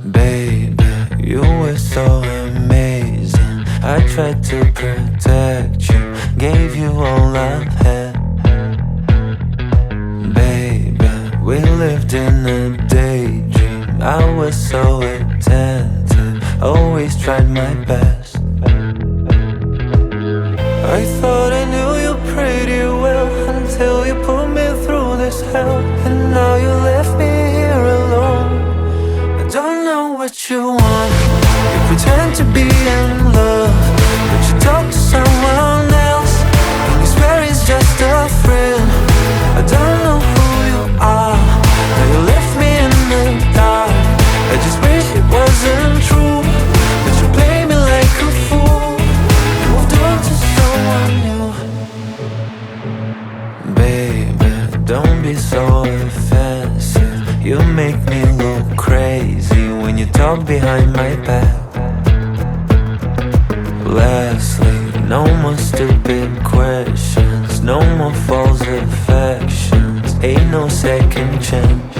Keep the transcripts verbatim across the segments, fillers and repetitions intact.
Baby, you were so amazing. I tried to protect you, gave you all I've had. Baby, we lived in a daydream. I was so attentive, always tried my best. I thought I knew you pretty well until you put me through this hell. And now you left me here alone. I don't know what you want. You pretend to be in love, but you talk to someone else, and you swear it's just a friend. I don't know who you are. Now you left me in the dark. I just wish it wasn't true, but you play me like a fool. You moved on to someone new. Baby, don't be so offensive. You make me look crazy when you talk behind my back. Lastly, no more stupid questions, no more false affections, ain't no second chance.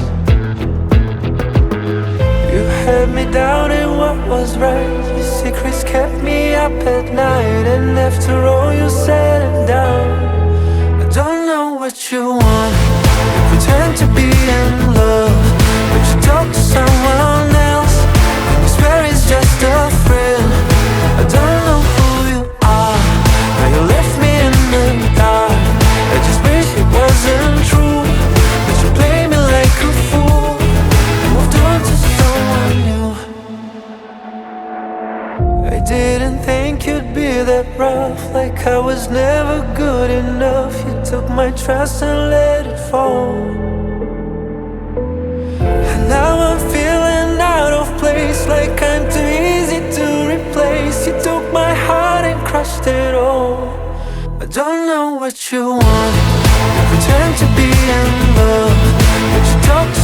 You had me down in what was right. Your secrets kept me up at night, and after all you said and done, I don't know what you want. You pretend to be in love, but you talk to someone else, and you swear it's just a friend. I don't know who you are. Now you left me in the dark. I just wish it wasn't true, but you play me like a fool. You moved on to someone new. I didn't think you'd be that rough, like I was never good enough. You took my trust and let it fall, and now I'm feeling out of place, like I'm too easy to replace. You took my heart and crushed it all. I don't know what you want. You pretend to be in love, but you talk to